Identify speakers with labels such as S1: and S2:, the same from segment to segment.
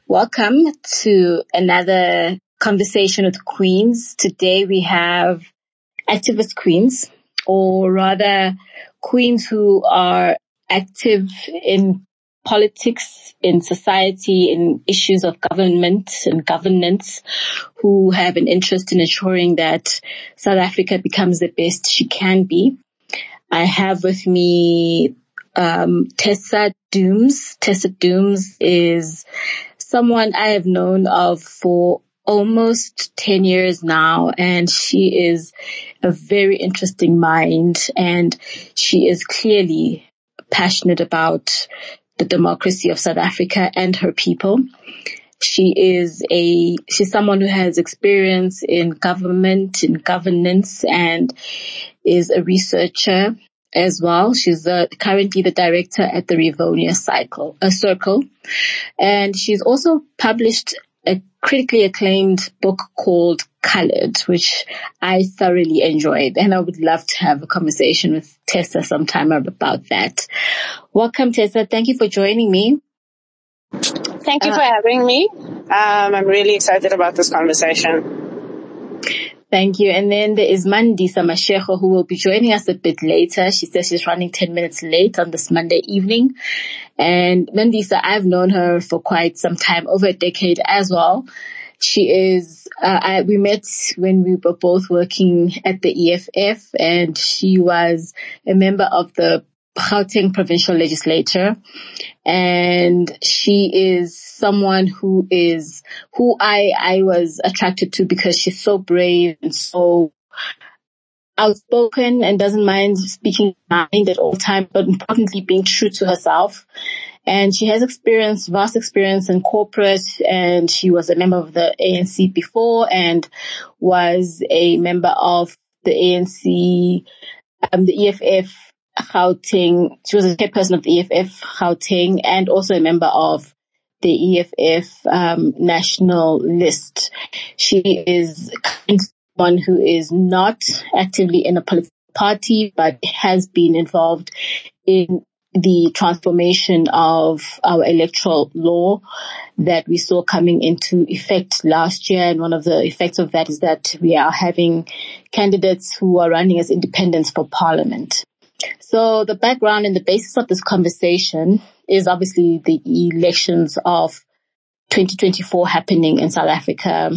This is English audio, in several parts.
S1: Welcome to another conversation with queens. Today we have activist queens, or rather queens who are active in politics, in society, in issues of government and governance, who have an interest in ensuring that South Africa becomes the best she can be. I have with me Tessa Dooms. Tessa Dooms is someone I have known of for almost 10 years now, and she is a very interesting mind, and she is clearly passionate about the democracy of South Africa and her people. She's someone who has experience in government, in governance, and is a researcher as well. She's currently the director at the Rivonia Circle. And she's also published a critically acclaimed book called Colored, which I thoroughly enjoyed. And I would love to have a conversation with Tessa sometime about that. Welcome, Tessa. Thank you for joining me.
S2: Thank you for having me. I'm really excited about this conversation.
S1: Thank you. And then there is Mandisa Mashego, who will be joining us a bit later. She says she's running 10 minutes late on this Monday evening. And Mandisa, I've known her for quite some time, over a decade as well. She is, we met when we were both working at the EFF, and she was a member of the Gauteng provincial legislature, and she is someone who I was attracted to because she's so brave and so outspoken and doesn't mind speaking her mind at all times, but importantly being true to herself. And she has vast experience in corporate, and she was a member of the ANC before and was a member of the ANC, the EFF Gauteng. She was a chairperson of the EFF Gauteng and also a member of the EFF national list. She is one who is not actively in a political party, but has been involved in the transformation of our electoral law that we saw coming into effect last year. And one of the effects of that is that we are having candidates who are running as independents for parliament. So the background and the basis of this conversation is obviously the elections of 2024 happening in South Africa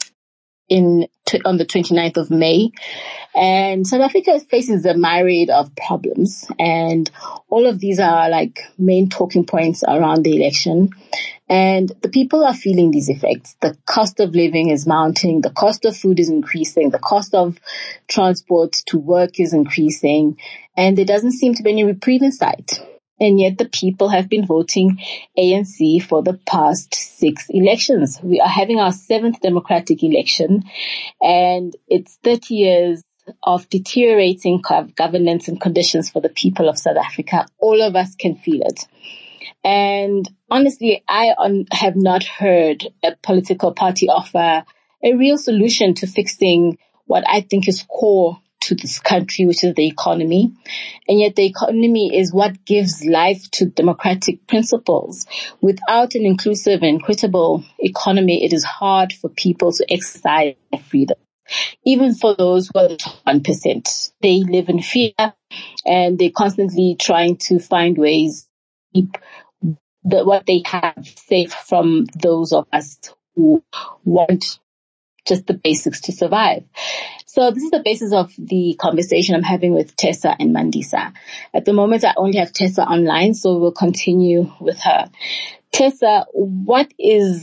S1: on the 29th of May. And South Africa faces a myriad of problems, and all of these are like main talking points around the election. And the people are feeling these effects. The cost of living is mounting. The cost of food is increasing. The cost of transport to work is increasing. And there doesn't seem to be any reprieve in sight. And yet the people have been voting ANC for the past 6 elections. We are having our 7th democratic election, and it's 30 years of deteriorating governance and conditions for the people of South Africa. All of us can feel it. And honestly, I have not heard a political party offer a real solution to fixing what I think is core to this country, which is the economy. And yet the economy is what gives life to democratic principles. Without an inclusive and equitable economy, it is hard for people to exercise their freedom. Even for those who are the top 1%, they live in fear, and they're constantly trying to find ways to keep what they have safe from those of us who want just the basics to survive. So this is the basis of the conversation I'm having with Tessa and Mandisa. At the moment, I only have Tessa online, so we'll continue with her. Tessa, what is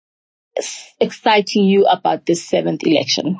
S1: exciting you about this 7th election?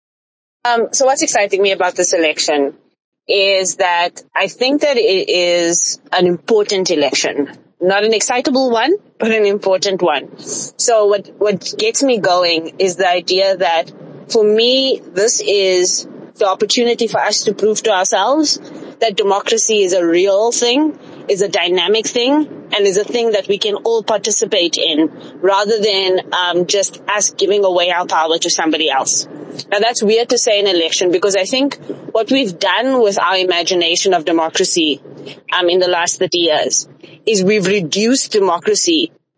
S2: So what's exciting me about this election is that I think that it is an important election. Not an excitable one, but an important one. So what gets me going is the idea that for me, this is the opportunity for us to prove to ourselves that democracy is a real thing, is a dynamic thing, and is a thing that we can all participate in rather than just us giving away our power to somebody else. Now that's weird to say in an election because I think what we've done with our imagination of democracy in the last 30 years is we've reduced democracy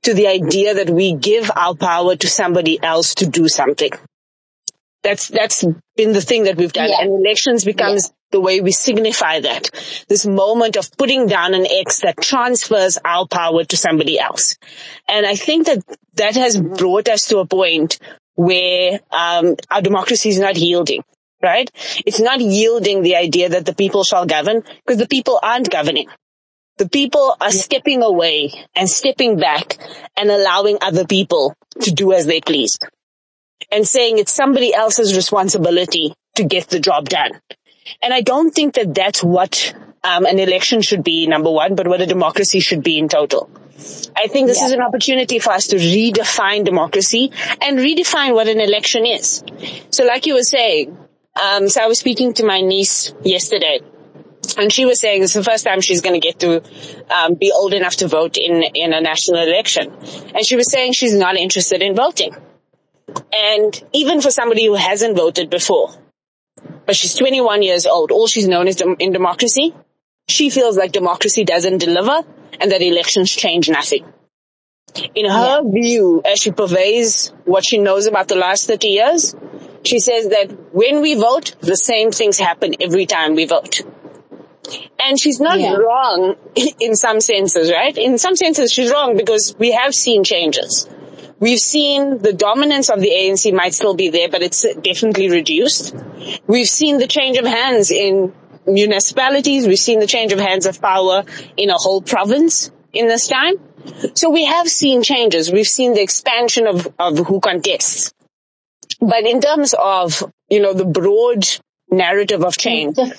S2: to the idea that we give our power to somebody else to do something. That's been the thing that we've done. Yeah. And elections becomes the way we signify that. This moment of putting down an X that transfers our power to somebody else. And I think that has brought us to a point where our democracy is not yielding, right? It's not yielding the idea that the people shall govern, because the people aren't governing. The people are stepping away and stepping back and allowing other people to do as they please, and saying it's somebody else's responsibility to get the job done. And I don't think that that's what an election should be, number one, but what a democracy should be in total. I think this is an opportunity for us to redefine democracy and redefine what an election is. So like you were saying, so I was speaking to my niece yesterday, and she was saying it's the first time she's going to get to be old enough to vote in a national election. And she was saying she's not interested in voting. And even for somebody who hasn't voted before, but she's 21 years old, all she's known is in democracy, she feels like democracy doesn't deliver and that elections change nothing. In her view, as she purveys what she knows about the last 30 years, she says that when we vote, the same things happen every time we vote. And she's not wrong in some senses, right? In some senses, she's wrong because we have seen changes. We've seen the dominance of the ANC might still be there, but it's definitely reduced. We've seen the change of hands in municipalities. We've seen the change of hands of power in a whole province in this time. So we have seen changes. We've seen the expansion of who contests. But in terms of, the broad narrative of change.
S1: The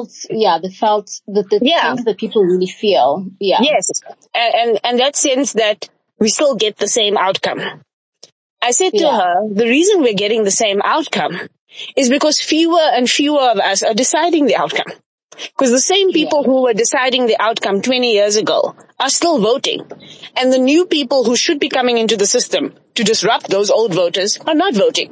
S1: things that people really feel. Yeah.
S2: Yes. And that sense that we still get the same outcome. I said to her, the reason we're getting the same outcome is because fewer and fewer of us are deciding the outcome. Because the same people who were deciding the outcome 20 years ago are still voting. And the new people who should be coming into the system to disrupt those old voters are not voting.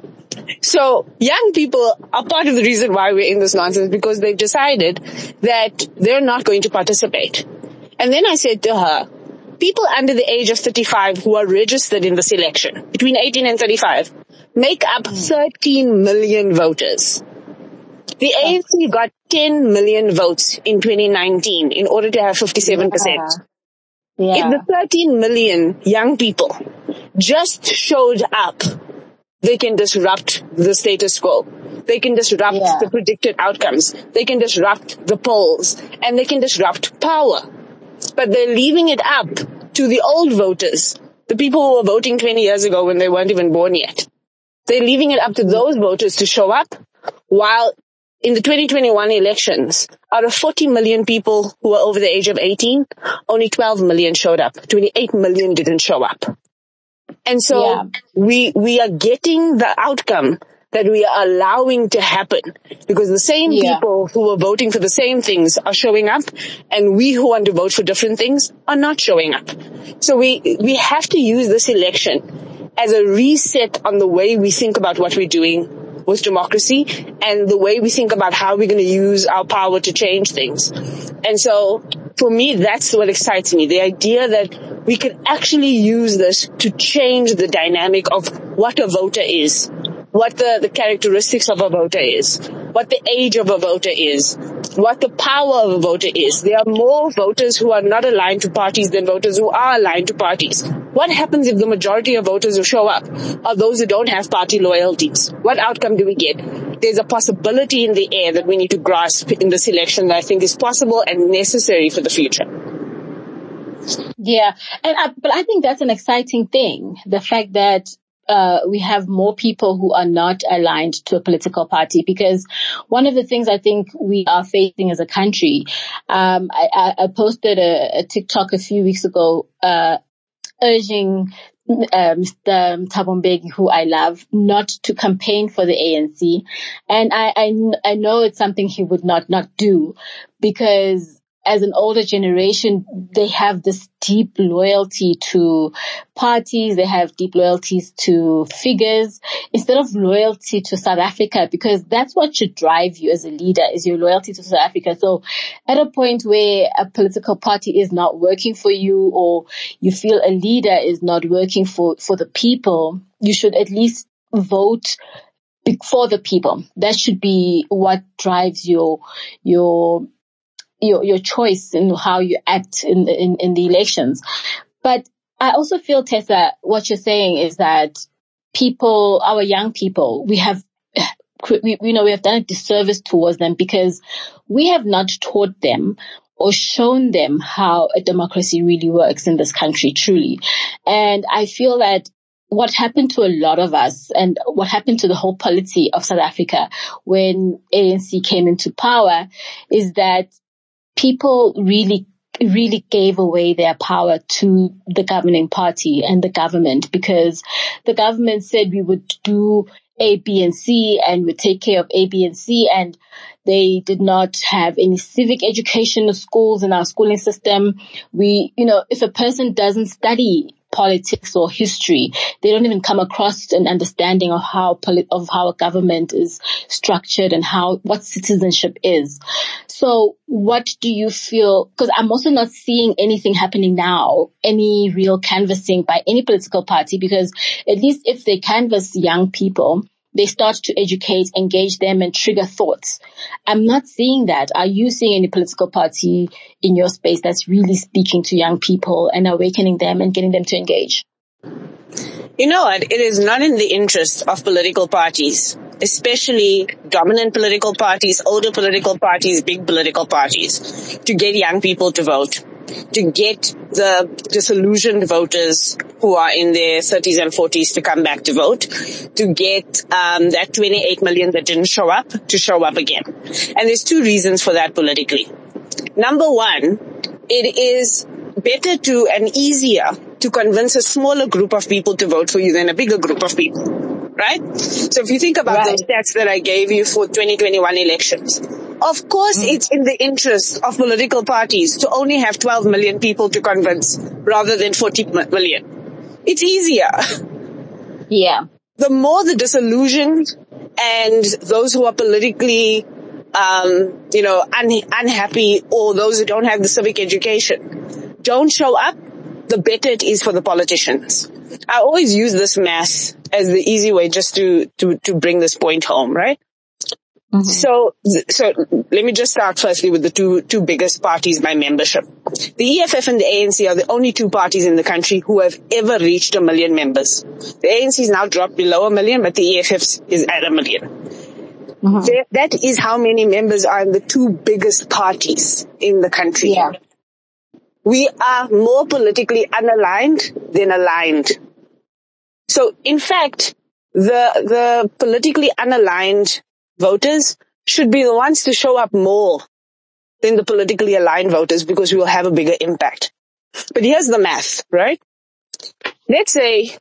S2: So young people are part of the reason why we're in this nonsense, because they've decided that they're not going to participate. And then I said to her, people under the age of 35 who are registered in this election, between 18 and 35, make up 13 million voters. The ANC got 10 million votes in 2019 in order to have 57%. If the 13 million young people just showed up, they can disrupt the status quo. They can disrupt the predicted outcomes. They can disrupt the polls. And they can disrupt power. But they're leaving it up to the old voters, the people who were voting 20 years ago when they weren't even born yet. They're leaving it up to those voters to show up, while in the 2021 elections, out of 40 million people who were over the age of 18, only 12 million showed up. 28 million didn't show up. And so we are getting the outcome that we are allowing to happen, because the same people who are voting for the same things are showing up, and we who want to vote for different things are not showing up. So we have to use this election as a reset on the way we think about what we're doing with democracy and the way we think about how we're going to use our power to change things. And so for me, that's what excites me, the idea that we can actually use this to change the dynamic of what a voter is, what the characteristics of a voter is, what the age of a voter is, what the power of a voter is. There are more voters who are not aligned to parties than voters who are aligned to parties. What happens if the majority of voters who show up are those who don't have party loyalties? What outcome do we get? There's a possibility in the air that we need to grasp in this election that I think is possible and necessary for the future.
S1: Yeah, but I think that's an exciting thing, the fact that we have more people who are not aligned to a political party, because one of the things I think we are facing as a country, I posted a TikTok a few weeks ago, urging Mr. Thabo Mbeki, who I love, not to campaign for the ANC. And I know it's something he would not do, because as an older generation, they have this deep loyalty to parties. They have deep loyalties to figures instead of loyalty to South Africa, because that's what should drive you as a leader, is your loyalty to South Africa. So at a point where a political party is not working for you, or you feel a leader is not working for the people, you should at least vote for the people. That should be what drives your choice in how you act in the elections. But I also feel, Tessa, what you're saying is that people, our young people, we have done a disservice towards them, because we have not taught them or shown them how a democracy really works in this country, truly. And I feel that what happened to a lot of us, and what happened to the whole polity of South Africa when ANC came into power, is that people really gave away their power to the governing party and the government, because the government said we would do A, B, and C, and would take care of A, B, and C, and they did not have any civic education in schools, in our schooling system. If a person doesn't study politics or history, they don't even come across an understanding of how a government is structured and what citizenship is. So what do you feel? Because I'm also not seeing anything happening now, any real canvassing by any political party, because at least if they canvass young people, they start to educate, engage them, and trigger thoughts. I'm not seeing that. Are you seeing any political party in your space that's really speaking to young people and awakening them and getting them to engage?
S2: You know what? It is not in the interest of political parties, especially dominant political parties, older political parties, big political parties, to get young people to vote, to get the disillusioned voters who are in their 30s and 40s to come back to vote, to get that 28 million that didn't show up to show up again. And there's two reasons for that politically. Number one, it is better to and easier to convince a smaller group of people to vote for you than a bigger group of people, right? So if you think about those stats that I gave you for 2021 elections, of course it's in the interest of political parties to only have 12 million people to convince rather than 40 million. It's easier.
S1: Yeah.
S2: The more the disillusioned and those who are politically unhappy, or those who don't have the civic education don't show up, the better it is for the politicians. I always use this math as the easy way just to bring this point home, right? Mm-hmm. So let me just start firstly with the two biggest parties by membership. The EFF and the ANC are the only two parties in the country who have ever reached 1 million members. The ANC is now dropped below 1 million, but the EFF is at 1 million. Mm-hmm. That is how many members are in the two biggest parties in the country.
S1: Yeah.
S2: We are more politically unaligned than aligned. So, in fact, the politically unaligned voters should be the ones to show up more than the politically aligned voters, because we will have a bigger impact. But here's the math, right? Let's say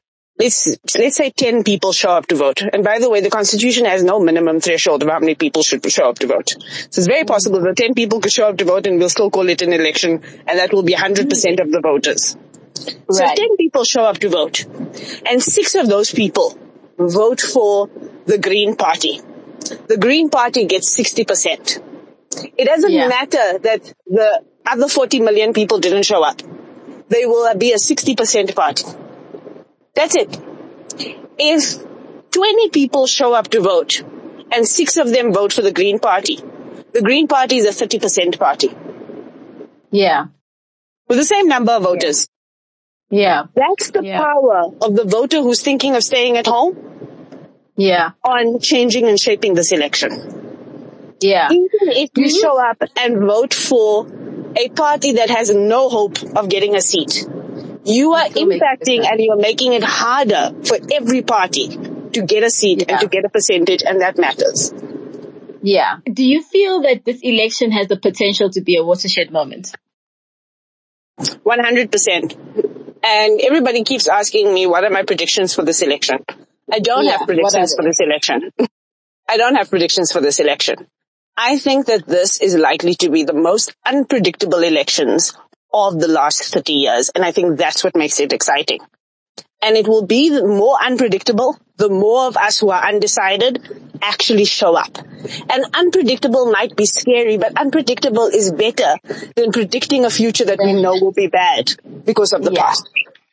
S2: 10 people show up to vote. And by the way, the Constitution has no minimum threshold of how many people should show up to vote. So it's very possible that 10 people could show up to vote and we'll still call it an election, and that will be 100% of the voters. Right. So 10 people show up to vote, and 6 of those people vote for the Green Party. The Green Party gets 60%. It doesn't matter that the other 40 million people didn't show up. They will be a 60% party. That's it. If 20 people show up to vote and 6 of them vote for the Green Party is a 30% party.
S1: Yeah.
S2: With the same number of voters.
S1: Yeah.
S2: That's the power of the voter who's thinking of staying at home.
S1: Yeah.
S2: On changing and shaping this election.
S1: Yeah.
S2: Even if you show up and vote for a party that has no hope of getting a seat, you are impacting and you're making it harder for every party to get a seat and to get a percentage, and that matters.
S1: Yeah. Do you feel that this election has the potential to be a watershed moment?
S2: 100%. And everybody keeps asking me, what are my predictions for this election? I don't have predictions for this election. I don't have predictions for this election. I think that this is likely to be the most unpredictable elections of the last 30 years. And I think that's what makes it exciting. And it will be more unpredictable the more of us who are undecided actually show up. And unpredictable might be scary, but unpredictable is better than predicting a future that we know will be bad because of the past.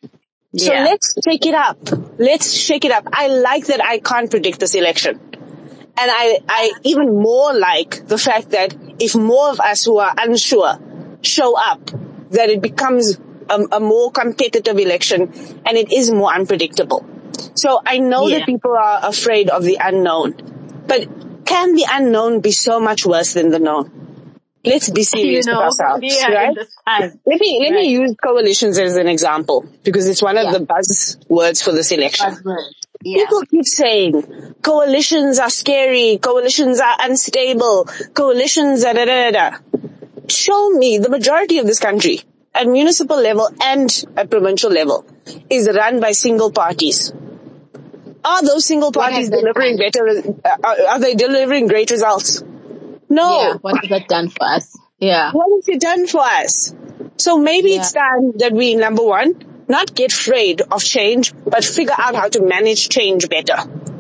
S2: So let's take it up. Let's shake it up. I like that I can't predict this election. And I even more like the fact that if more of us who are unsure show up, that it becomes a more competitive election and it is more unpredictable. So I know that people are afraid of the unknown, but can the unknown be so much worse than the known? Let's be serious with ourselves, right? Let me use coalitions as an example because it's one of the buzzwords for this election. People keep saying coalitions are scary, coalitions are unstable, coalitions are da-da-da-da. Show me the majority of this country at municipal level and at provincial level is run by single parties. Are those single parties delivering are they delivering great results? No.
S1: Yeah, what has that done for us? Yeah.
S2: What has it done for us? So maybe it's time that we, number one, not get afraid of change, but figure out how to manage change better.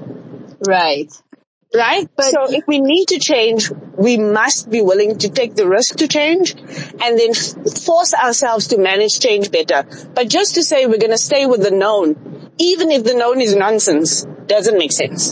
S1: Right.
S2: Right? But so if we need to change, we must be willing to take the risk to change and then force ourselves to manage change better. But just to say we're going to stay with the known, even if the known is nonsense, doesn't make sense.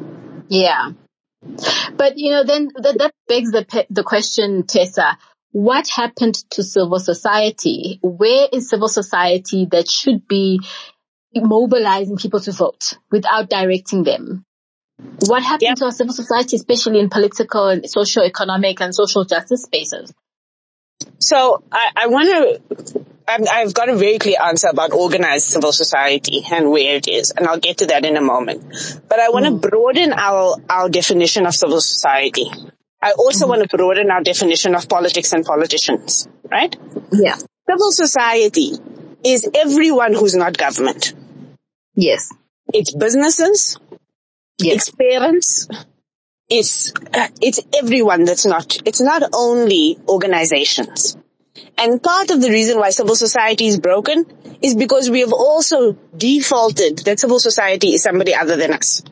S1: Yeah. But, then that begs the question, Tessa, what happened to civil society? Where is civil society that should be mobilizing people to vote without directing them? What happened to our civil society, especially in political and socio-economic and social justice spaces?
S2: So I've got a very clear answer about organized civil society and where it is, and I'll get to that in a moment. But I want to broaden our definition of civil society. I also want to broaden our definition of politics and politicians, right?
S1: Yeah.
S2: Civil society is everyone who's not government.
S1: Yes.
S2: It's businesses. Yes. It's parents. It's everyone it's not only organizations. And part of the reason why civil society is broken is because we have also defaulted that civil society is somebody other than us.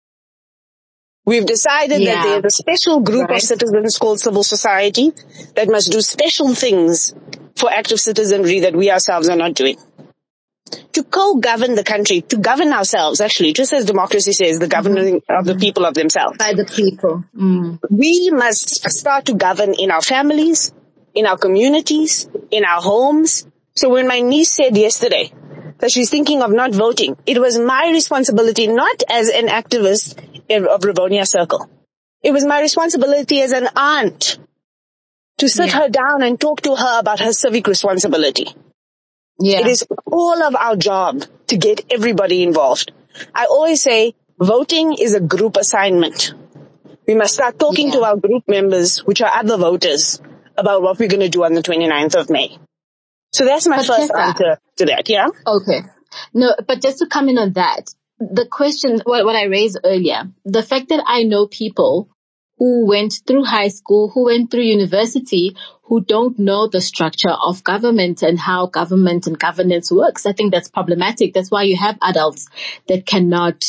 S2: We've decided that there's a special group of citizens called civil society that must do special things for active citizenry that we ourselves are not doing. To co-govern the country, to govern ourselves, actually, just as democracy says, the governing of the people of themselves.
S1: By the people.
S2: We must start to govern in our families, in our communities, in our homes. So when my niece said yesterday that she's thinking of not voting, it was my responsibility, not as an activist of Rivonia Circle. It was my responsibility as an aunt to sit her down and talk to her about her civic responsibility. It is all of our job to get everybody involved. I always say voting is a group assignment. We must start talking to our group members, which are other voters, about what we're going to do on the 29th of May. So that's my first answer to that,
S1: Okay. No, but just to come in on that, the question, what I raised earlier, the fact that I know people who went through high school, who went through university, who don't know the structure of government and how government and governance works. I think that's problematic. That's why you have adults that cannot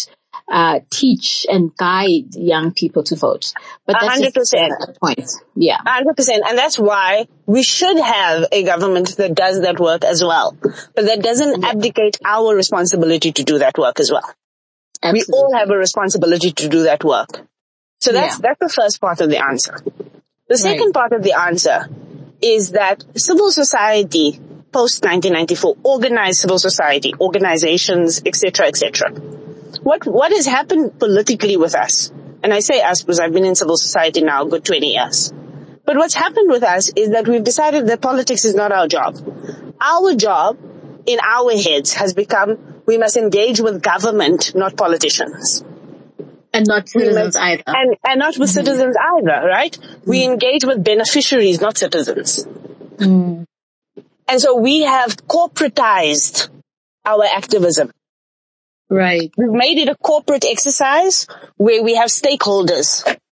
S1: teach and guide young people to vote. But that's
S2: 100%.
S1: Just a point. Yeah.
S2: 100%. And that's why we should have a government that does that work as well. But that doesn't abdicate our responsibility to do that work as well. Absolutely. We all have a responsibility to do that work. So that's the first part of the answer. The second part of the answer is that civil society, post-1994, organized civil society, organizations, etc., etc. What has happened politically with us? And I say us because I've been in civil society now a good 20 years. But what's happened with us is that we've decided that politics is not our job. Our job in our heads has become we must engage with government, not politicians.
S1: And not citizens either.
S2: And not with citizens either, right? We engage with beneficiaries, not citizens. And so we have corporatized our activism.
S1: Right.
S2: We've made it a corporate exercise where we have stakeholders.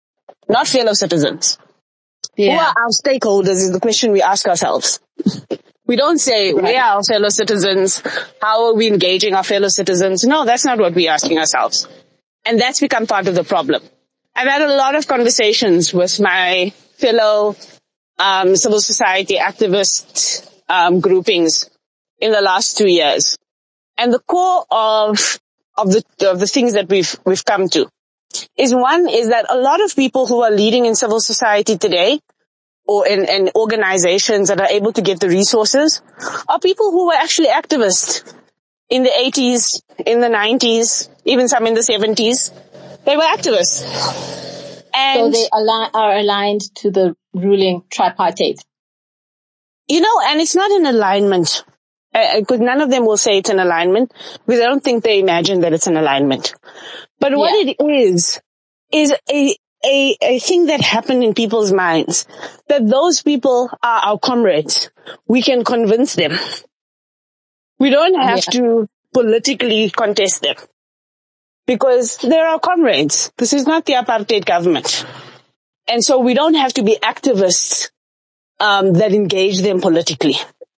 S2: not fellow citizens.
S1: Yeah.
S2: Who are our stakeholders is the question we ask ourselves. We don't say,
S1: Right.
S2: where are our fellow citizens? How are we engaging our fellow citizens? No, that's not what we're asking ourselves. And that's become part of the problem. I've had a lot of conversations with my fellow civil society activist groupings in the last 2 years. And the core of the things that we've come to is that a lot of people who are leading in civil society today, or in organizations that are able to get the resources, are people who were actually activists in the 80s, in the 90s, even some in the 70s. They were activists. And
S1: so they are aligned to the ruling tripartite.
S2: And it's not an alignment. Because none of them will say it's an alignment, because I don't think they imagine that it's an alignment. But what it is a thing that happened in people's minds, that those people are our comrades. We can convince them. We don't have to politically contest them, because they're our comrades. This is not the apartheid government. And so we don't have to be activists that engage them politically.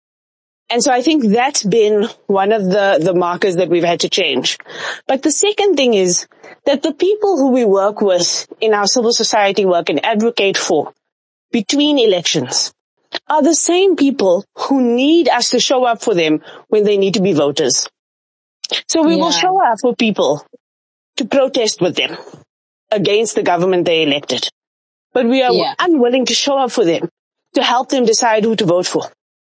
S2: And so I think that's been one of the markers that we've had to change. But the second thing is that the people who we work with in our civil society work and advocate for between elections are the same people who need us to show up for them when they need to be voters. So we will show up for people to protest with them against the government they elected. But we are unwilling to show up for them to help them decide who to vote for.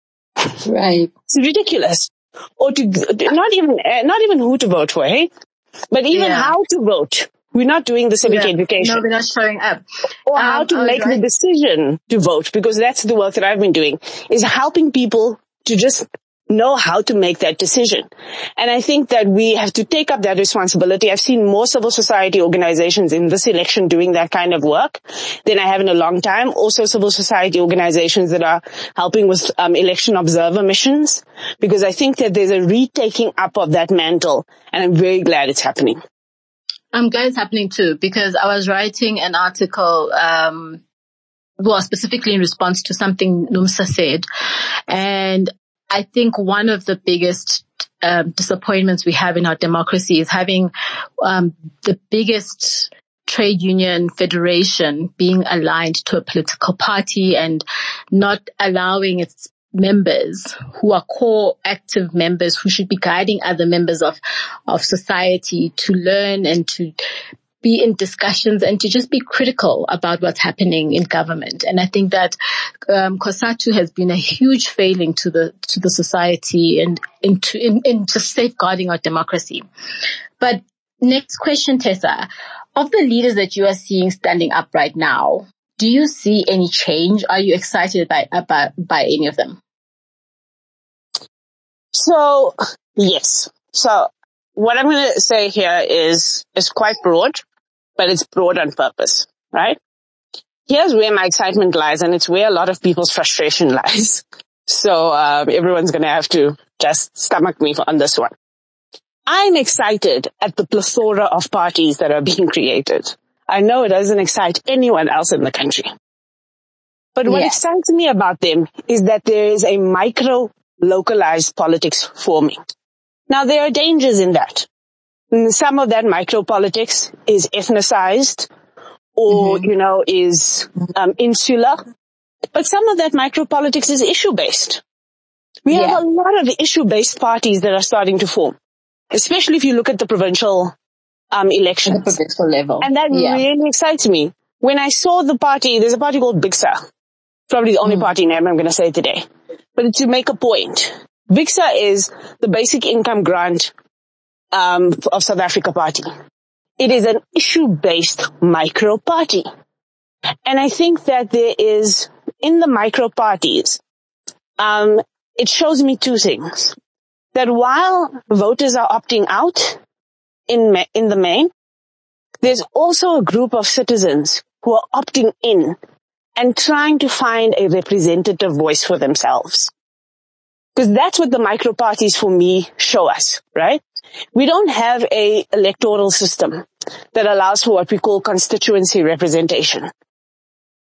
S1: Right.
S2: It's ridiculous. Or not even who to vote for, hey? But even how to vote. We're not doing the civic education.
S1: No, we're not showing up.
S2: Or how to make the decision to vote, because that's the work that I've been doing, is helping people to just know how to make that decision. And I think that we have to take up that responsibility. I've seen more civil society organizations in this election doing that kind of work than I have in a long time. Also civil society organizations that are helping with election observer missions, because I think that there's a retaking up of that mantle, and I'm very glad it's happening.
S1: I'm glad it's happening too, because I was writing an article, specifically in response to something Nomsa said, and I think one of the biggest disappointments we have in our democracy is having the biggest trade union federation being aligned to a political party and not allowing its members, who are core active members who should be guiding other members of society, to learn and to be in discussions and to just be critical about what's happening in government. And I think that COSATU has been a huge failing to the society and in just safeguarding our democracy. But next question, Tessa, of the leaders that you are seeing standing up right now, do you see any change? Are you excited by any of them?
S2: So yes. So what I'm going to say here is quite broad, but it's broad on purpose, right? Here's where my excitement lies, and it's where a lot of people's frustration lies. So everyone's going to have to just stomach me on this one. I'm excited at the plethora of parties that are being created. I know it doesn't excite anyone else in the country. But what excites me about them is that there is a micro-localized politics forming. Now, there are dangers in that. Some of that micro-politics is ethnicized or, is insular. But some of that micro-politics is issue-based. We have a lot of issue-based parties that are starting to form, especially if you look at the provincial elections.
S1: At the provincial level.
S2: And that really excites me. When I saw the party, there's a party called BIXA. Probably the only party name I'm going to say today. But to make a point, BIXA is the basic income grant of South Africa party. It is an issue-based micro party. And I think that there is, in the micro parties, it shows me two things. That while voters are opting out in the main, there's also a group of citizens who are opting in and trying to find a representative voice for themselves. Because that's what the micro parties for me show us, right? We don't have a electoral system that allows for what we call constituency representation.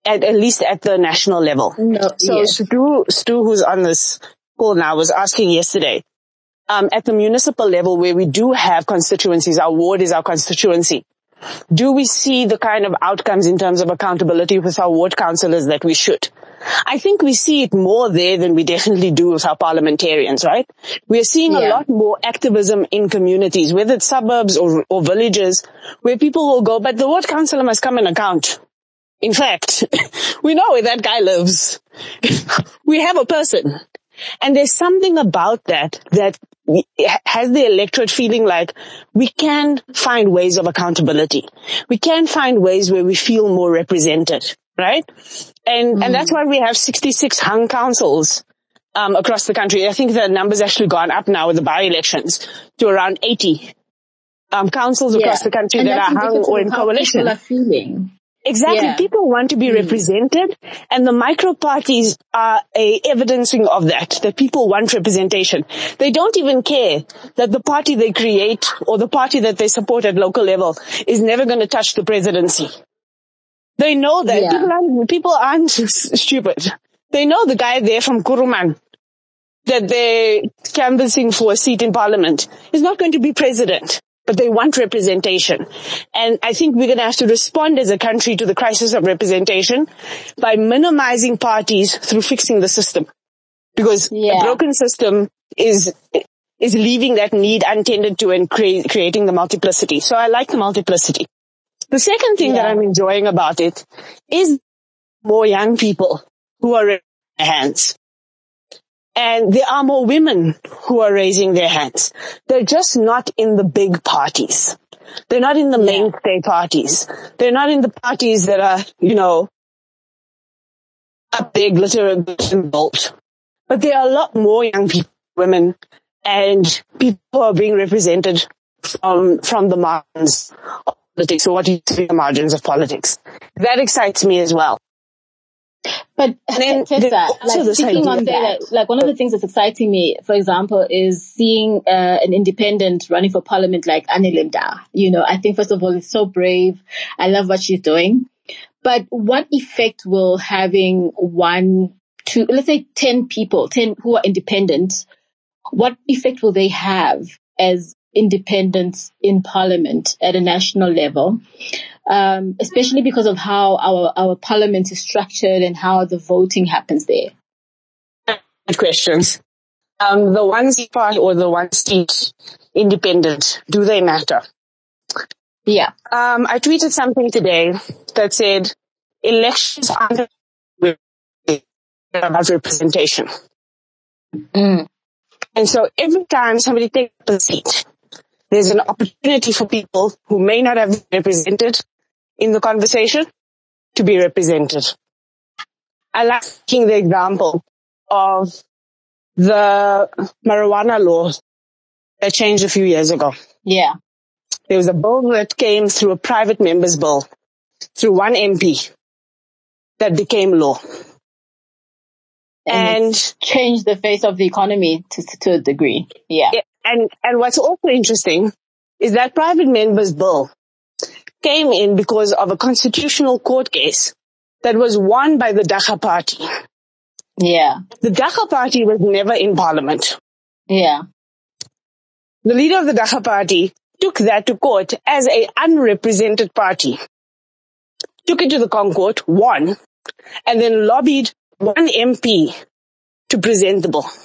S2: at least at the national level.
S1: No,
S2: So
S1: yes.
S2: Stu, who's on this call now, was asking yesterday, at the municipal level where we do have constituencies, our ward is our constituency, do we see the kind of outcomes in terms of accountability with our ward councillors that we should? I think we see it more there than we definitely do with our parliamentarians, right? We're seeing a lot more activism in communities, whether it's suburbs or villages, where people will go, but the ward councillor must come and account. In fact, we know where that guy lives. We have a person. And there's something about that has the electorate feeling like we can find ways of accountability. We can find ways where we feel more represented, right? And that's why we have 66 hung councils across the country. I think the number's actually gone up now with the by-elections to around 80 councils across the country
S1: and
S2: that are hung or in coalition.
S1: People are feeling.
S2: Exactly.
S1: Yeah.
S2: People want to be represented, and the micro parties are a evidencing of that people want representation. They don't even care that the party they create or the party that they support at local level is never going to touch the presidency. They know that people aren't stupid. They know the guy there from Kuruman that they're canvassing for a seat in parliament is not going to be president. But they want representation. And I think we're going to have to respond as a country to the crisis of representation by minimizing parties through fixing the system. Because a broken system is leaving that need untended to and creating the multiplicity. So I like the multiplicity. The second thing that I'm enjoying about it is more young people who are raising their hands. And there are more women who are raising their hands. They're just not in the big parties. They're not in the mainstay parties. They're not in the parties that are, up there glitter and gold. But there are a lot more young people, women, and people who are being represented from the margins of politics, or what you see the margins of politics. That excites me as well.
S1: But Tessa, speaking on that, one of the things that's exciting me, for example, is seeing an independent running for parliament like Anelinda. I think first of all, it's so brave. I love what she's doing. But what effect will having let's say 10 people, 10 who are independent, what effect will they have as independents in parliament at a national level? Especially because of how our parliament is structured and how the voting happens there.
S2: Good questions. The one seat or the one seat independent, do they matter?
S1: Yeah.
S2: I tweeted something today that said elections aren't about representation. And so every time somebody takes a seat, there's an opportunity for people who may not have been represented in the conversation to be represented. I like taking the example of the marijuana law that changed a few years ago.
S1: Yeah.
S2: There was a bill that came through a private member's bill, through one MP, that became law.
S1: And changed the face of the economy to a degree. Yeah.
S2: And what's also interesting is that private member's bill came in because of a constitutional court case that was won by the Dagga party.
S1: Yeah.
S2: The Dagga party was never in parliament.
S1: Yeah.
S2: The leader of the Dagga party took that to court as an unrepresented party. Took it to the Concourt, won, and then lobbied one MP to present the bill.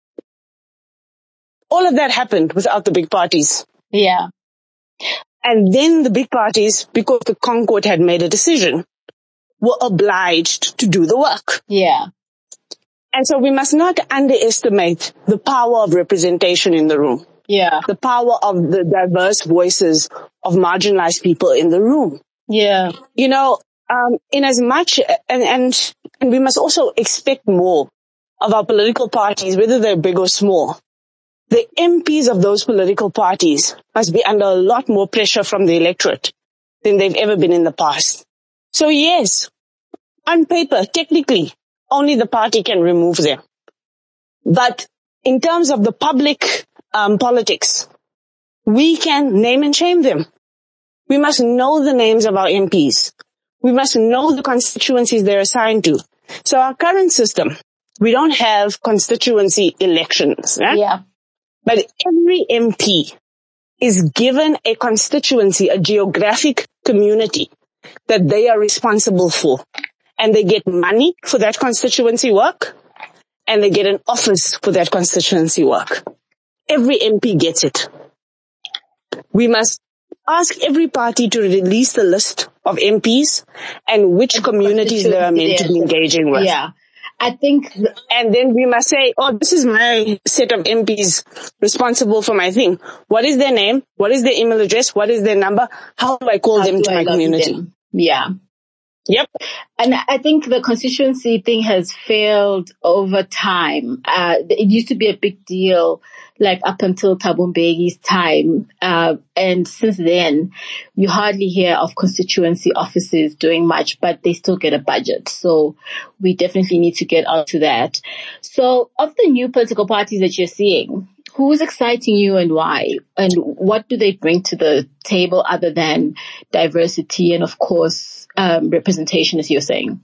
S2: All of that happened without the big parties.
S1: Yeah.
S2: And then the big parties, because the Concourt had made a decision, were obliged to do the work.
S1: Yeah.
S2: And so we must not underestimate the power of representation in the room.
S1: Yeah.
S2: The power of the diverse voices of marginalized people in the room.
S1: Yeah.
S2: In as much, and we must also expect more of our political parties, whether they're big or small. The MPs of those political parties must be under a lot more pressure from the electorate than they've ever been in the past. So yes, on paper, technically, only the party can remove them. But in terms of the public politics, we can name and shame them. We must know the names of our MPs. We must know the constituencies they're assigned to. So our current system, we don't have constituency elections. Right?
S1: Yeah.
S2: But every MP is given a constituency, a geographic community that they are responsible for. And they get money for that constituency work, and they get an office for that constituency work. Every MP gets it. We must ask every party to release the list of MPs and which communities they are meant to be engaging with.
S1: Yeah. I think,
S2: and then we must say, oh, this is my set of MPs responsible for my thing. What is their name? What is their email address? What is their number? How do I call them to my community?
S1: Yeah.
S2: Yep.
S1: And I think the constituency thing has failed over time. It used to be a big deal, like up until Thabo Mbeki's time. And since then, you hardly hear of constituency offices doing much, but they still get a budget. So we definitely need to get onto that. So of the new political parties that you're seeing, who's exciting you and why? And what do they bring to the table other than diversity and, of course, representation, as you're saying?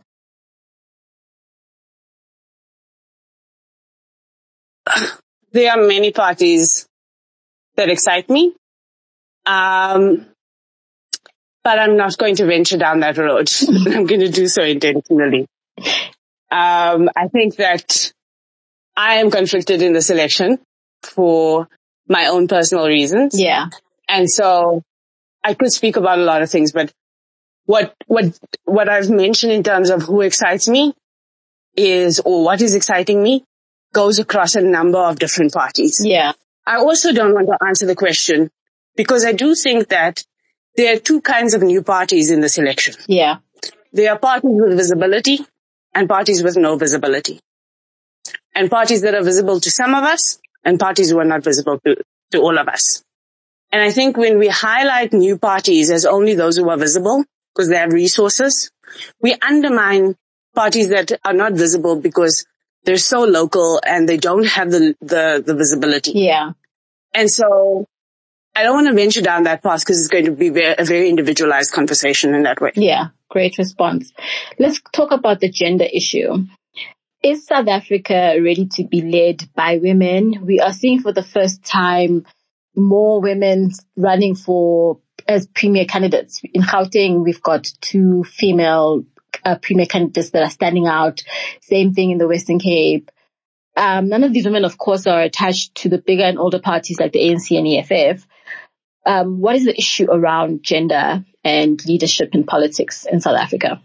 S2: There are many parties that excite me, but I'm not going to venture down that road. I'm going to do so intentionally. I think that I am conflicted in this election for my own personal reasons.
S1: Yeah.
S2: And so I could speak about a lot of things, but what I've mentioned in terms of who excites me is, or what is exciting me, goes across a number of different parties.
S1: Yeah.
S2: I also don't want to answer the question because I do think that there are two kinds of new parties in this election.
S1: Yeah.
S2: There are parties with visibility and parties with no visibility. And parties that are visible to some of us and parties who are not visible to all of us. And I think when we highlight new parties as only those who are visible because they have resources, we undermine parties that are not visible because they're so local and they don't have the visibility.
S1: Yeah.
S2: And so I don't want to venture down that path because it's going to be a very individualized conversation in that way.
S1: Yeah. Great response. Let's talk about the gender issue. Is South Africa ready to be led by women? We are seeing for the first time more women running as premier candidates. In Gauteng, we've got 2 female premier candidates that are standing out. Same thing in the Western Cape. None of these women, of course, are attached to the bigger and older parties like the ANC and EFF. What is the issue around gender and leadership in politics in South Africa?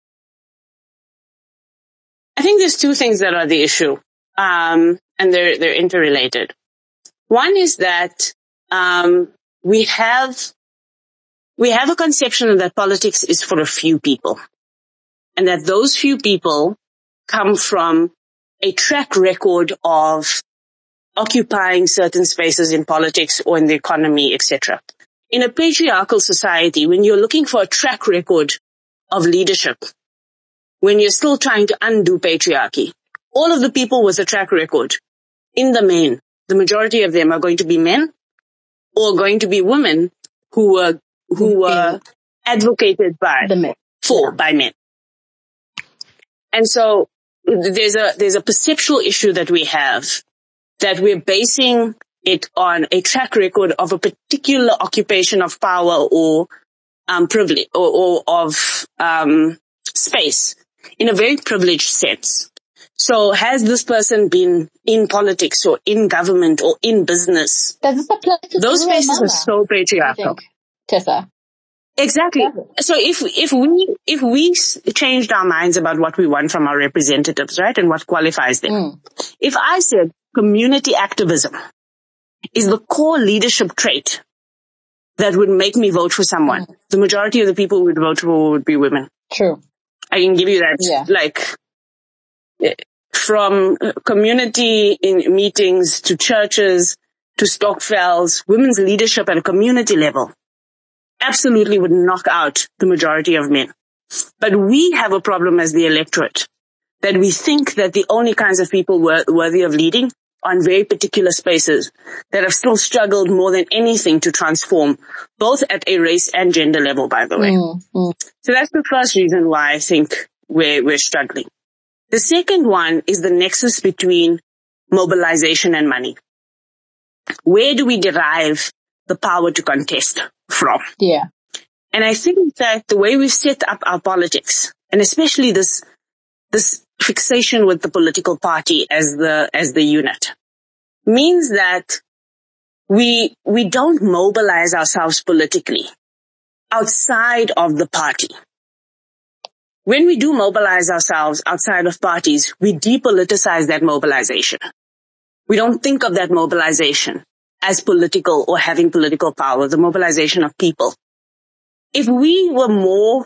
S2: I think there's 2 things that are the issue, and they're interrelated. One is that we have a conception that politics is for a few people, and that those few people come from a track record of occupying certain spaces in politics or in the economy, etc. In a patriarchal society, when you're looking for a track record of leadership, when you're still trying to undo patriarchy, all of the people with a track record, in the main, the majority of them are going to be men or going to be women who were advocated by men. And so there's a perceptual issue that we have, that we're basing it on a track record of a particular occupation of power or privilege or of space in a very privileged sense. So has this person been in politics or in government or in business?
S1: Does this apply to
S2: those spaces are so patriarchal?
S1: Tessa.
S2: Exactly. So if we changed our minds about what we want from our representatives, right, and what qualifies them. If I said community activism is the core leadership trait that would make me vote for someone, the majority of the people who would vote for would be women.
S1: True.
S2: I can give you that, like, from community in meetings to churches to Stokvels, women's leadership at a community level absolutely would knock out the majority of men. But we have a problem as the electorate that we think that the only kinds of people worthy of leading on very particular spaces that have still struggled more than anything to transform, both at a race and gender level, by the way. So that's the first reason why I think we're struggling. The second one is the nexus between mobilization and money. Where do we derive the power to contest from?
S1: Yeah.
S2: And I think that the way we've set up our politics, and especially this fixation with the political party as the unit, means that we don't mobilize ourselves politically outside of the party. When we do mobilize ourselves outside of parties, we depoliticize that mobilization. We don't think of that mobilization as political or having political power, the mobilization of people. If we were more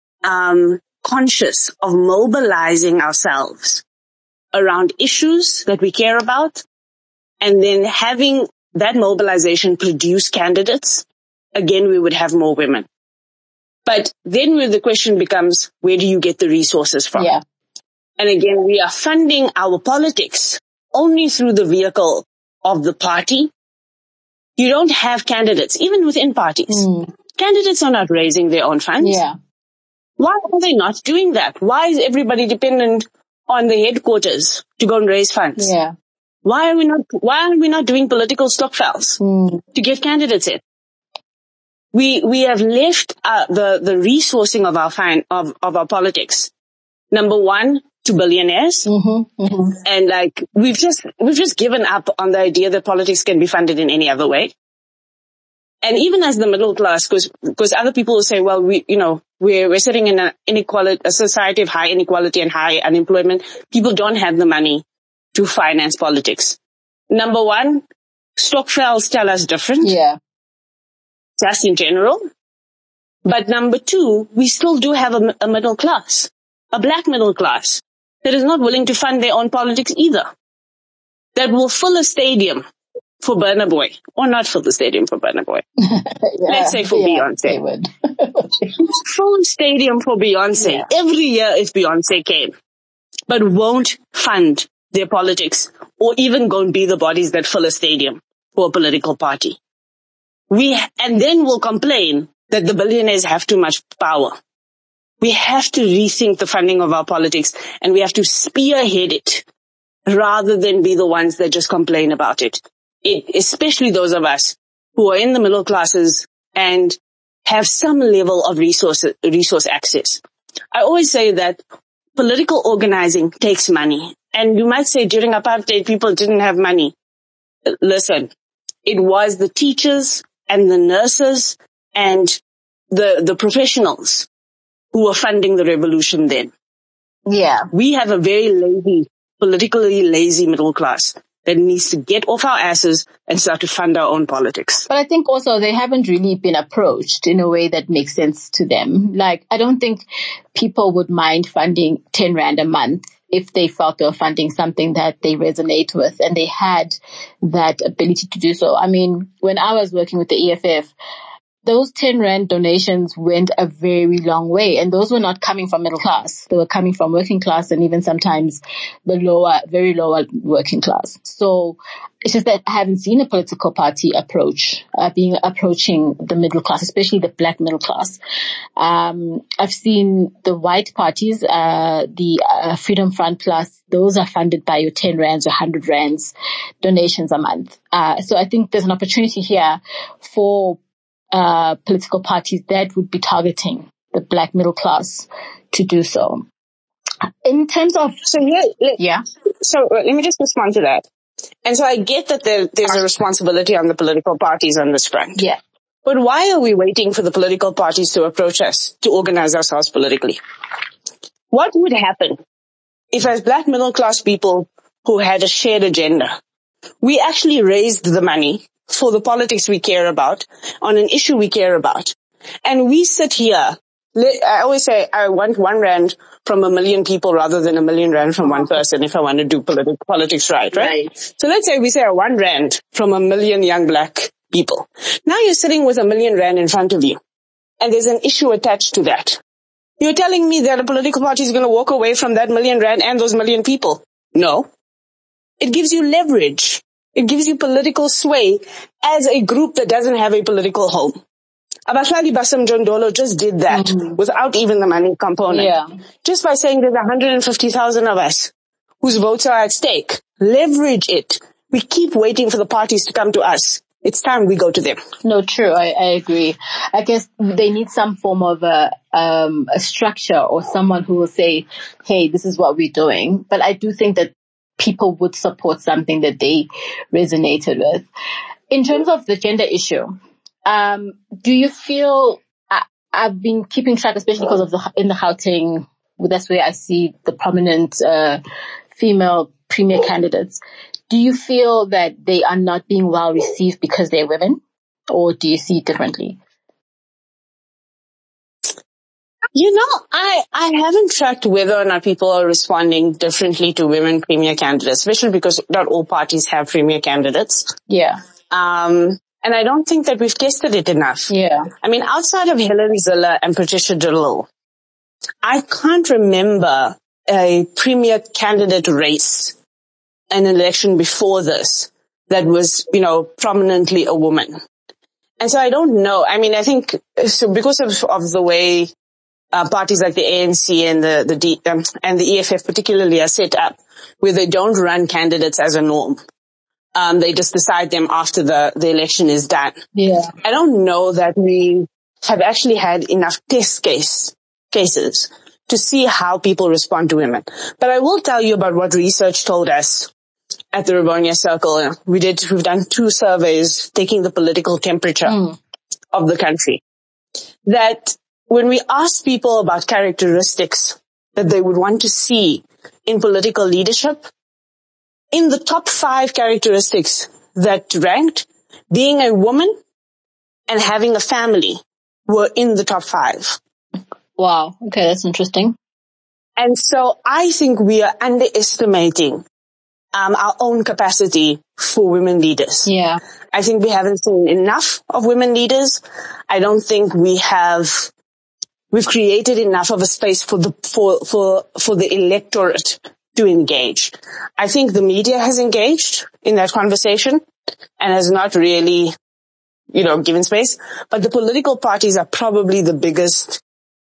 S2: conscious of mobilizing ourselves around issues that we care about, and then having that mobilization produce candidates, again, we would have more women. But then the question becomes, where do you get the resources from?
S1: Yeah.
S2: And again, we are funding our politics only through the vehicle of the party. You don't have candidates, even within parties. Candidates are not raising their own funds.
S1: Yeah.
S2: Why are they not doing that? Why is everybody dependent on the headquarters to go and raise funds?
S1: Yeah.
S2: Why are we not doing political stockpiles to get candidates in? We have left the resourcing of our politics, number one, to billionaires. And we've just given up on the idea that politics can be funded in any other way. And even as the middle class, because other people will say, well, we're sitting in a society of high inequality and high unemployment. People don't have the money to finance politics. Number one, stockpiles tell us different.
S1: Yeah.
S2: Just in general. But number two, we still do have a middle class, a black middle class that is not willing to fund their own politics either. That will fill a stadium for Burna Boy, or not fill the stadium for Burna Boy. Let's say for Beyonce.
S1: They would.
S2: Full stadium for Beyonce every year if Beyonce came, but won't fund their politics or even go and be the bodies that fill a stadium for a political party. And then we'll complain that the billionaires have too much power. We have to rethink the funding of our politics, and we have to spearhead it rather than be the ones that just complain about it. Especially those of us who are in the middle classes and have some level of resource access. I always say that political organizing takes money. And you might say during apartheid people didn't have money. Listen, it was the teachers and the nurses and the professionals who were funding the revolution then.
S1: Yeah.
S2: We have a very politically lazy middle class that needs to get off our asses and start to fund our own politics.
S1: But I think also they haven't really been approached in a way that makes sense to them. Like, I don't think people would mind funding 10 Rand a month if they felt they were funding something that they resonate with and they had that ability to do so. I mean, when I was working with the EFF, those 10 Rand donations went a very long way. And those were not coming from middle class. They were coming from working class and even sometimes the very lower working class. So it's just that I haven't seen a political party approaching the middle class, especially the black middle class. I've seen the white parties, the Freedom Front Plus, those are funded by your 10 Rands or 100 Rands donations a month. So I think there's an opportunity here for political parties that would be targeting the black middle class to do so. In terms of...
S2: So let me just respond to that. And so I get that there's a responsibility on the political parties on this front.
S1: Yeah.
S2: But why are we waiting for the political parties to approach us to organize ourselves politically? What would happen if, as black middle class people who had a shared agenda, we actually raised the money for the politics we care about, on an issue we care about, and we sit here? I always say I want 1 Rand from 1 million people rather than 1 million Rand from one person if I want to do politics right? So let's say we say 1 Rand from 1 million young black people. Now you're sitting with 1 million Rand in front of you, and there's an issue attached to that. You're telling me that a political party is going to walk away from that 1 million Rand and those 1 million people? No. It gives you leverage. It gives you political sway as a group that doesn't have a political home. Abahlali Basemjondolo just did that without even the money component.
S1: Yeah.
S2: Just by saying there's 150,000 of us whose votes are at stake. Leverage it. We keep waiting for the parties to come to us. It's time we go to them.
S1: No, true. I agree. I guess they need some form of a structure or someone who will say, hey, this is what we're doing. But I do think that people would support something that they resonated with. In terms of the gender issue, do you feel, I've been keeping track, especially because of in the Gauteng, that's where I see the prominent female premier candidates. Do you feel that they are not being well received because they're women, or do you see it differently?
S2: I haven't tracked whether or not people are responding differently to women premier candidates, especially because not all parties have premier candidates.
S1: Yeah.
S2: And I don't think that we've tested it enough.
S1: Yeah.
S2: I mean, outside of Helen Zille and Patricia de Lille, I can't remember a premier candidate race, an election before this, that was, prominently a woman. And so I don't know. I mean, I think, so because of the way parties like the ANC and the EFF particularly are set up, where they don't run candidates as a norm. They just decide them after the election is done.
S1: Yeah.
S2: I don't know that we have actually had enough test cases to see how people respond to women. But I will tell you about what research told us at the Rivonia Circle. We've done 2 surveys taking the political temperature of the country. That when we asked people about characteristics that they would want to see in political leadership, in the top 5 characteristics that ranked, being a woman and having a family were in the top 5.
S1: Wow. Okay, that's interesting.
S2: And so I think we are underestimating our own capacity for women leaders.
S1: Yeah.
S2: I think we haven't seen enough of women leaders. I don't think we've created enough of a space for the electorate to engage. I think the media has engaged in that conversation and has not really, given space. But the political parties are probably the biggest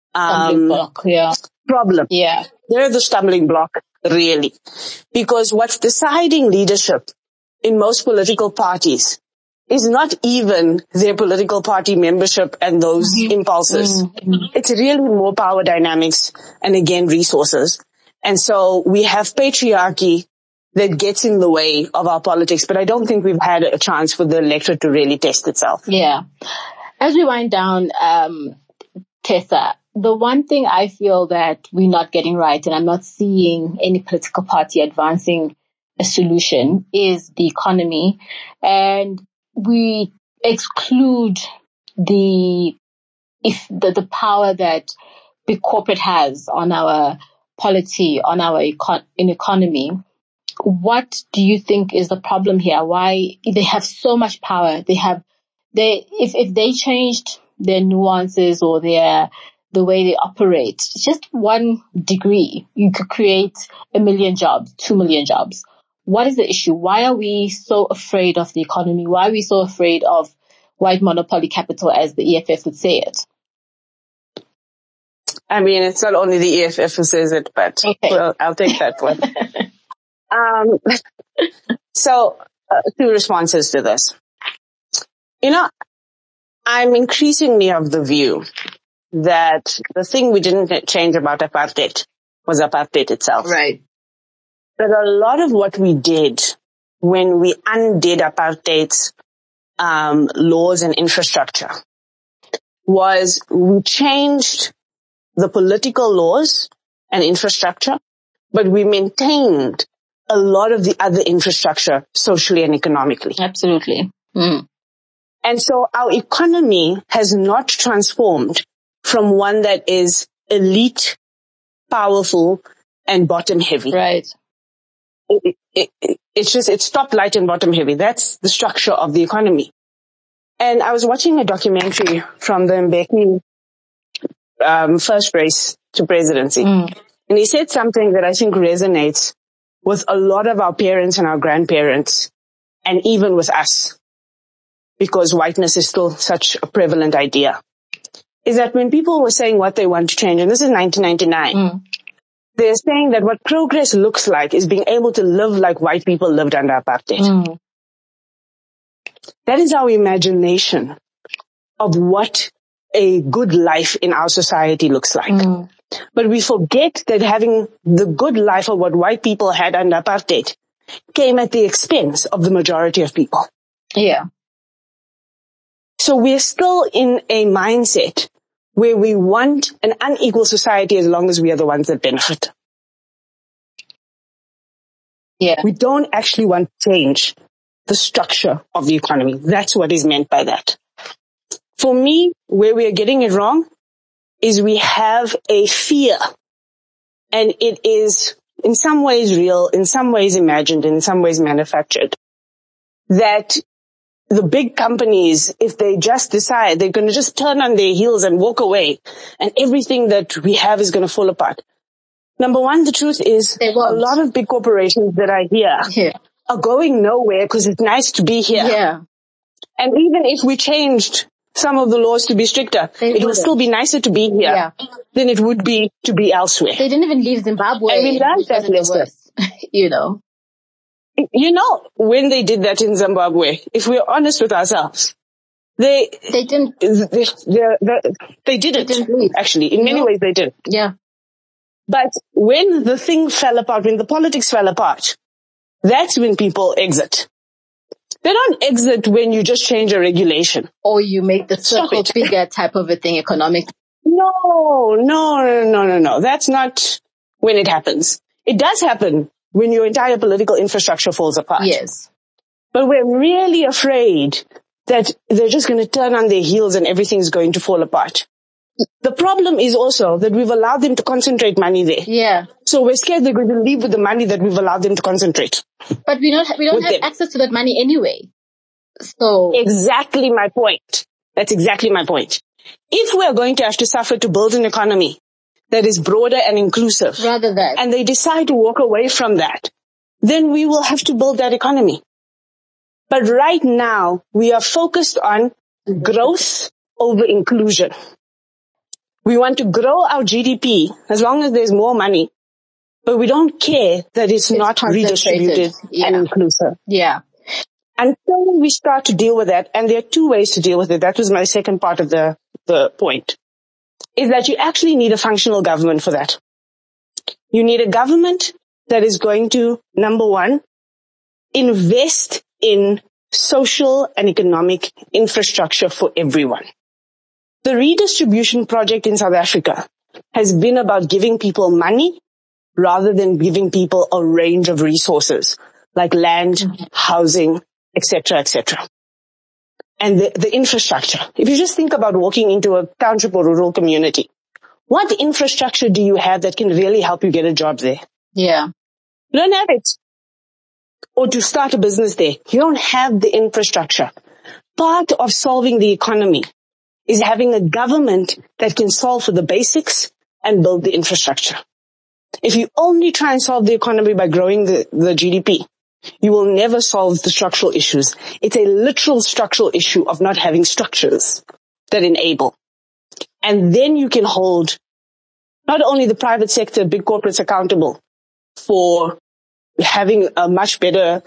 S2: problem.
S1: Yeah.
S2: They're the stumbling block, really. Because what's deciding leadership in most political parties is not even their political party membership and those impulses. It's really more power dynamics and, again, resources. And so we have patriarchy that gets in the way of our politics, but I don't think we've had a chance for the electorate to really test itself.
S1: Yeah. As we wind down, Tessa, the one thing I feel that we're not getting right, and I'm not seeing any political party advancing a solution, is the economy. And we exclude the power that big corporate has on our polity, on our economy. What do you think is the problem here? Why they have so much power? If they changed their nuances or the way they operate, just 1 degree, you could create 1 million jobs, 2 million jobs. What is the issue? Why are we so afraid of the economy? Why are we so afraid of white monopoly capital, as the EFF would say it?
S2: I mean, it's not only the EFF who says it, but well, I'll take that one. So, 2 responses to this. I'm increasingly of the view that the thing we didn't change about apartheid was apartheid itself.
S1: Right.
S2: That a lot of what we did when we undid apartheid's laws and infrastructure was we changed the political laws and infrastructure, but we maintained a lot of the other infrastructure socially and economically.
S1: Absolutely.
S2: And so our economy has not transformed from one that is elite, powerful, and bottom heavy.
S1: Right.
S2: It's top light and bottom heavy. That's the structure of the economy. And I was watching a documentary from the Mbeki first race to presidency. And he said something that I think resonates with a lot of our parents and our grandparents, and even with us, because whiteness is still such a prevalent idea, is that when people were saying what they want to change, and this is 1999, they're saying that what progress looks like is being able to live like white people lived under apartheid. That is our imagination of what a good life in our society looks like. But we forget that having the good life of what white people had under apartheid came at the expense of the majority of people.
S1: Yeah.
S2: So we're still in a mindset where we want an unequal society as long as we are the ones that benefit.
S1: Yeah.
S2: We don't actually want to change the structure of the economy. That's what is meant by that. For me, where we are getting it wrong is we have a fear, and it is in some ways real, in some ways imagined, in some ways manufactured, that the big companies, if they just decide they're going to just turn on their heels and walk away, and everything that we have is going to fall apart. Number one, the truth is a lot of big corporations that I hear are going nowhere because it's nice to be here.
S1: Yeah.
S2: And even if we changed some of the laws to be stricter, it will still be nicer to be here than it would be to be elsewhere.
S1: They didn't even leave Zimbabwe.
S2: And we learned that lesson.
S1: You know.
S2: You know, when they did that in Zimbabwe, if we're honest with ourselves, they didn't. They didn't actually. In many ways, they did.
S1: Yeah.
S2: But when the thing fell apart, when the politics fell apart, that's when people exit. They don't exit when you just change a regulation.
S1: Or you make the circle bigger type of a thing, economic.
S2: No. That's not when it happens. It does happen when your entire political infrastructure falls apart.
S1: Yes.
S2: But we're really afraid that they're just going to turn on their heels and everything's going to fall apart. The problem is also that we've allowed them to concentrate money there.
S1: Yeah.
S2: So we're scared they're going to leave with the money that we've allowed them to concentrate.
S1: But we don't have access to that money anyway. So.
S2: Exactly my point. That's exactly my point. If we're going to have to suffer to build an economy that is broader and inclusive,
S1: rather than,
S2: and they decide to walk away from that, then we will have to build that economy. But right now, we are focused on growth over inclusion. We want to grow our GDP as long as there's more money, but we don't care that it's not redistributed and inclusive.
S1: Yeah.
S2: Until we start to deal with that, and there are two ways to deal with it. That was my second part of the point, is that you actually need a functional government for that. You need a government that is going to, number one, invest in social and economic infrastructure for everyone. The redistribution project in South Africa has been about giving people money rather than giving people a range of resources like land, housing, etc., etc. And the infrastructure. If you just think about walking into a township or rural community, what infrastructure do you have that can really help you get a job there?
S1: Yeah.
S2: You don't have it. Or to start a business there. You don't have the infrastructure. Part of solving the economy is having a government that can solve for the basics and build the infrastructure. If you only try and solve the economy by growing the GDP, you will never solve the structural issues. It's a literal structural issue of not having structures that enable. And then you can hold not only the private sector, big corporates accountable for having a much better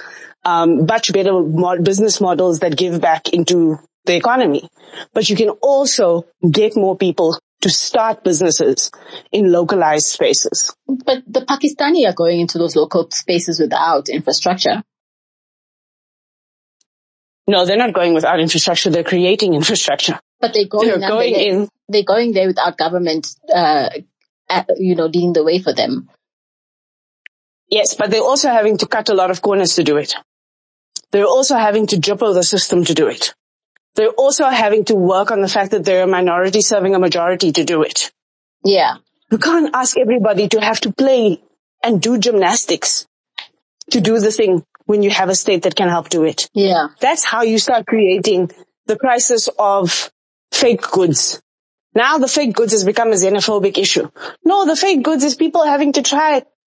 S2: business models that give back into the economy, but you can also get more people to start businesses in localized spaces.
S1: But the Pakistani are going into those local spaces without infrastructure.
S2: No, they're not going without infrastructure. They're creating infrastructure.
S1: But they're going there without government, leading the way for them.
S2: Yes, but they're also having to cut a lot of corners to do it. They're also having to jippo the system to do it. They're also having to work on the fact that they're a minority serving a majority to do it.
S1: Yeah.
S2: You can't ask everybody to have to play and do gymnastics to do the thing when you have a state that can help do it.
S1: Yeah.
S2: That's how you start creating the crisis of fake goods. Now the fake goods has become a xenophobic issue. No, the fake goods is people having to try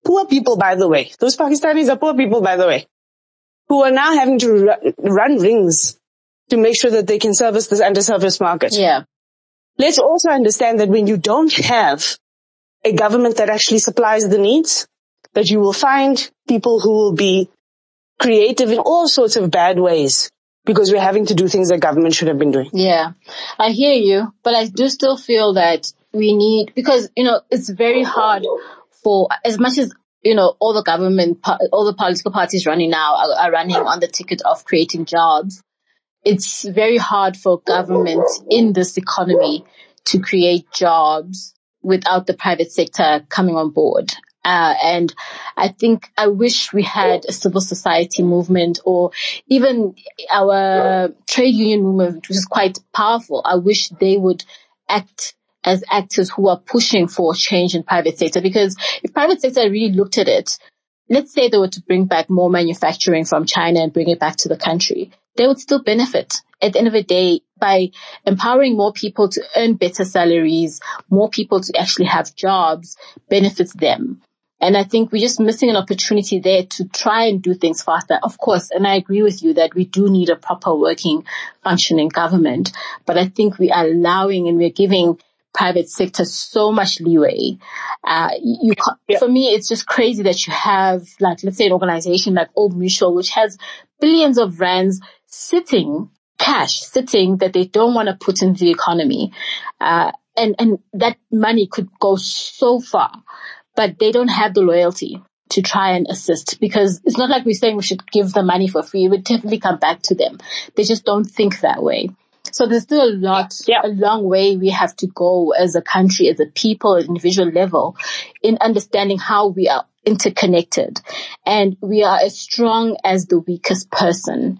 S2: poor people, by the way. Those Pakistanis are poor people, by the way, who are now having to run rings to make sure that they can service this underserviced market.
S1: Yeah.
S2: Let's also understand that when you don't have a government that actually supplies the needs, that you will find people who will be creative in all sorts of bad ways because we're having to do things that government should have been doing.
S1: Yeah, I hear you, but I do still feel that we need, because, it's very hard for, as much as, all the political parties running now are running on the ticket of creating jobs. It's very hard for government in this economy to create jobs without the private sector coming on board. And I wish we had a civil society movement, or even our trade union movement, which is quite powerful. I wish they would act as actors who are pushing for change in private sector, because if private sector really looked at it, let's say they were to bring back more manufacturing from China and bring it back to the country, they would still benefit. At the end of the day, by empowering more people to earn better salaries, more people to actually have jobs, benefits them. And I think we're just missing an opportunity there to try and do things faster. Of course, and I agree with you that we do need a proper working, functioning government. But I think we are allowing and we're giving private sector so much leeway. For me, it's just crazy that you have, like, let's say an organization like Old Mutual, which has billions of rands sitting that they don't want to put into the economy. And that money could go so far, but they don't have the loyalty to try and assist, because it's not like we're saying we should give the money for free. It would definitely come back to them. They just don't think that way. So there's still a long way we have to go as a country, as a people, at individual level, in understanding how we are interconnected, and we are as strong as the weakest person.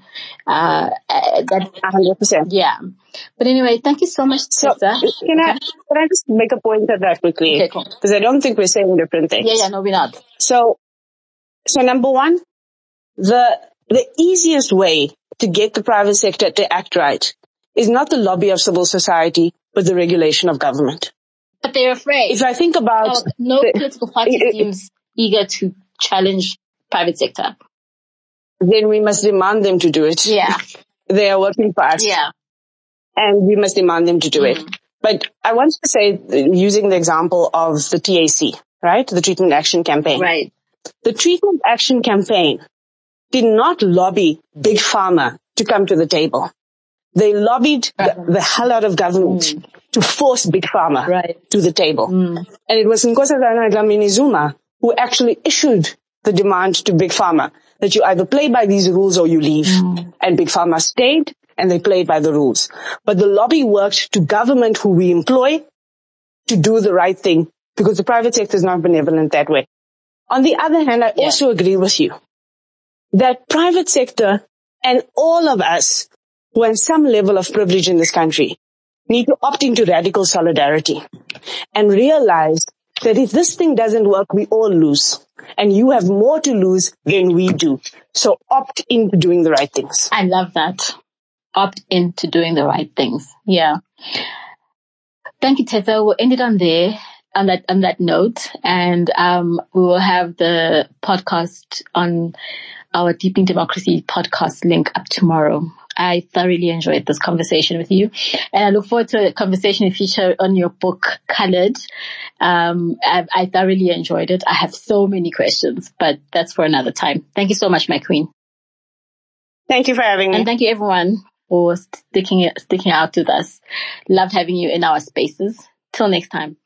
S2: 100%.
S1: Yeah. But anyway, thank you so much, Tessa.
S2: Can I just make a point of that quickly?
S1: Okay, cool.
S2: Because I don't think we're saying different things.
S1: Yeah, no, we're not.
S2: So number one, the easiest way to get the private sector to act right is not the lobby of civil society, but the regulation of government.
S1: But they're afraid.
S2: If I think about...
S1: No political party seems eager to challenge private sector.
S2: Then we must demand them to do it.
S1: Yeah.
S2: They are working for us.
S1: Yeah.
S2: And we must demand them to do it. But I want to say, using the example of the TAC, right? The Treatment Action Campaign.
S1: Right.
S2: The Treatment Action Campaign did not lobby Big Pharma to come to the table. They lobbied the hell out of government to force Big Pharma to the table. And it was Nkosazana Dlamini-Zuma who actually issued the demand to Big Pharma that you either play by these rules or you leave. And Big Pharma stayed and they played by the rules. But the lobby worked to government who we employ to do the right thing, because the private sector is not benevolent that way. On the other hand, I also agree with you that private sector and all of us who have some level of privilege in this country need to opt into radical solidarity and realize that if this thing doesn't work, we all lose. And you have more to lose than we do. So opt into doing the right things.
S1: I love that. Opt into doing the right things. Yeah. Thank you, Tessa. We'll end it on that note. And we will have the podcast on our Deepening Democracy podcast link up tomorrow. I thoroughly enjoyed this conversation with you, and I look forward to a conversation in future on your book, Colored. I thoroughly enjoyed it. I have so many questions, but that's for another time. Thank you so much, my queen.
S2: Thank you for having me.
S1: And thank you everyone for sticking out with us. Loved having you in our spaces. Till next time.